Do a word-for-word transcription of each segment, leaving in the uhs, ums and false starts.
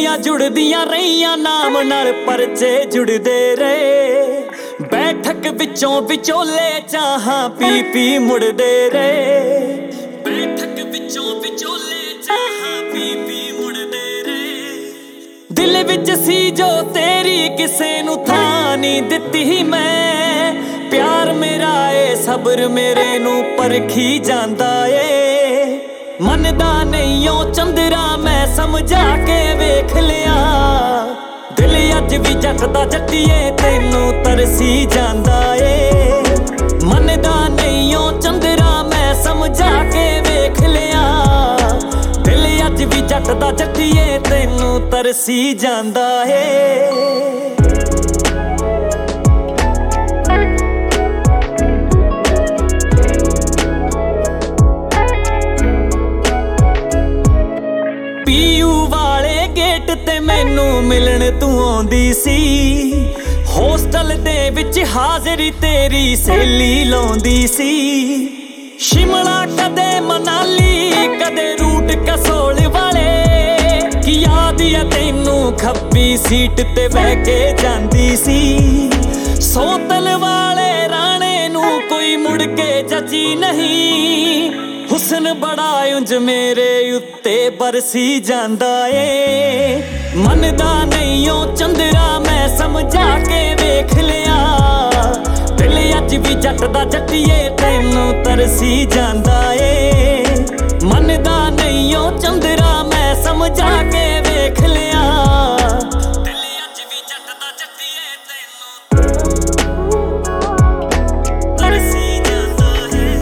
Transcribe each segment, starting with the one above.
ਸਹੇਲੀਆਂ ਜੁੜਦੀਆਂ ਰਹੀਆਂ ਨਾਮ ਨਾਲ ਪਰਚੇ ਜੁੜਦੇ ਰਹੇ। ਬੈਠਕ ਵਿੱਚੋਂ ਵਿਚੋਲੇ ਚਾਹਾਂ ਪੀ ਪੀ ਮੁੜਦੇ ਰਹੇ। ਬੈਠਕ ਵਿੱਚੋਂ ਵਿਚੋਲੇ ਚਾਹਾਂ ਪੀ ਪੀ ਮੁੜਦੇ ਰਹੇ। ਦਿਲ ਵਿੱਚ ਸੀ ਜੋ ਤੇਰੀ ਕਿਸੇ ਨੂੰ ਥਾਂ ਨਹੀਂ ਦਿੱਤੀ ਮੈਂ। ਪਿਆਰ ਮੇਰਾ ਏ ਸਬਰ ਮੇਰੇ ਨੂੰ ਪਰਖੀ ਜਾਂਦਾ ਏ। ਮੰਨਦਾ ਨਹੀਂ ਓ ਚੰਦਰਾ ਮੈਂ ਸਮਝਾ ਕੇ ਵੇਖ ਲਿਆ। ਦਿਲ ਅੱਜ ਵੀ ਜੱਟ ਦਾ ਜੱਟੀਏ ਤੈਨੂੰ ਤਰਸੀ ਜਾਂਦਾ ਏ। ਮੰਨਦਾ ਨਹੀਂ ਓ ਚੰਦਰਾ ਮੈਂ ਸਮਝਾ ਕੇ ਵੇਖ ਲਿਆ। ਦਿਲ ਅੱਜ ਵੀ ਜੱਟ ਦਾ ਜੱਟੀਏ ਤੈਨੂੰ ਤਰਸੀ ਜਾਂਦਾ ਏ। ਤੇ ਮੈਨੂੰ ਮਿਲਣ ਤੂੰ ਆਉਂਦੀ ਸੀ। ਹੋਸਟਲ ਦੇ ਵਿੱਚ ਹਾਜ਼ਰੀ ਤੇਰੀ ਸਹੇਲੀ ਲਾਉਂਦੀ ਸੀ। ਸ਼ਿਮਲਾ ਕਦੇ ਮਨਾਲੀ ਕਦੇ ਰੂਟ ਕਸੋਲ ਵਾਲੇ। ਕੀ ਯਾਦ ਆ ਤੈਨੂੰ ਖੱਬੀ ਸੀਟ ਤੇ ਬਹਿ ਕੇ ਜਾਂਦੀ ਸੀ। ਸੋਤਲ ਵਾਲੇ ਰਾਣੇ ਨੂੰ ਕੋਈ ਮੁੜ ਕੇ ਜੱਜੀ ਨਹੀਂ। ਹੁਸਨ ਬੜਾ ਉਂਝ ਮੇਰੇ ਉੱਤੇ ਬਰਸੀ ਜਾਂਦਾ ਏ। ਮੰਨਦਾ ਨਹੀਂ ਓ ਚੰਦਰਾ ਮੈਂ ਸਮਝਾ ਕੇ ਵੇਖ ਲਿਆ। ਦਿਲ ਅੱਜ ਵੀ ਜੱਟ ਦਾ ਜੱਟੀਏ ਤੈਨੂੰ ਤਰਸੀ ਜਾਂਦਾ ਏ। ਮੰਨਦਾ ਨਹੀਂ ਓ ਚੰਦਰਾ ਮੈਂ ਸਮਝਾ ਕੇ ਵੇਖ ਲਿਆ। ਦਿਲ ਅੱਜ ਵੀ ਜੱਟ ਦਾ ਜੱਟੀਏ ਤੈਨੂੰ ਤਰਸੀ ਜਾਂਦਾ ਏ।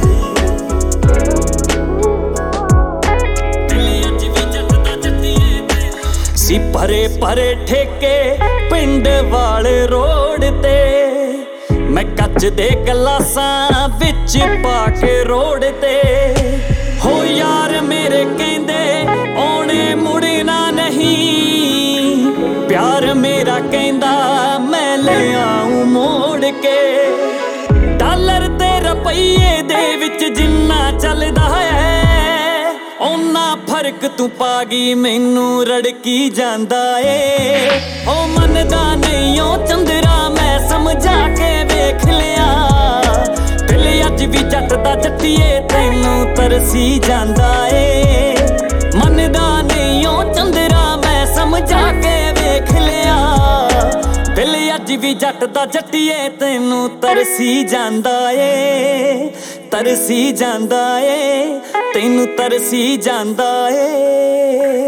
ਸੀ ਭਰੇ ਭਰੇ ਠੇਕੇ ਪਿੰਡ ਵਾਲੇ ਰੋਡ ਤੇ। ਮੈਂ ਕੱਚ ਦੇ ਗਲਾਸਾਂ ਵਿੱਚ ਪਾ ਕੇ ਰੋਡ ਤੇ। ਹੋ ਯਾਰ ਮੇਰੇ ਕਹਿੰਦੇ ਆਉਣੇ ਮੁੜਨਾ ਨਹੀਂ। ਪਿਆਰ ਮੇਰਾ ਕਹਿੰਦਾ ਮੈਂ ਲੈ ਆਊਂ ਮੋੜ ਕੇ। ਡਾਲਰ ਤੇ ਰੁਪਈਏ ਦੇ ਵਿੱਚ ਜਿੰਨਾ ਚੱਲਦਾ ਹੈ ਓਨਾ ਫਰਕ ਤੂੰ ਪਾ ਗਈ ਮੈਨੂੰ ਰੜਕੀ ਜਾਂਦਾ ਏ। ਓ ਮੰਨਦਾ ਨਹੀਂ ਓ ਚੰਦਰਾ ਮੈਂ ਸਮਝਾ ਕੇ ਵੇਖ ਲਿਆ। ਦਿਲ ਅੱਜ ਵੀ ਜੱਟ ਦਾ ਜੱਟੀਏ ਤੈਨੂੰ ਤਰਸੀ ਜਾਂਦਾ ਏ। ਮੰਨਦਾ ਨਹੀਂ ਓ ਚੰਦਰਾ ਮੈਂ ਸਮਝਾ ਕੇ ਵੇਖ ਲਿਆ। ਦਿਲ ਅੱਜ ਵੀ ਜੱਟ ਦਾ ਜੱਟੀਏ ਤੈਨੂੰ ਤਰਸੀ ਜਾਂਦਾ ਏ। ਤਰਸੀ ਜਾਂਦਾ ਏ ਤੈਨੂੰ ਤਰਸੀ ਜਾਂਦਾ ਏ।